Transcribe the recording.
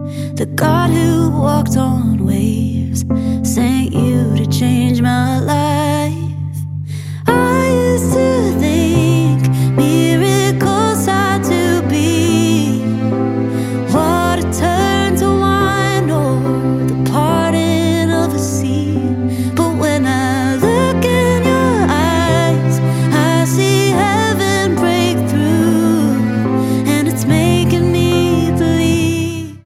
The God who walked on waves sent you to change my life.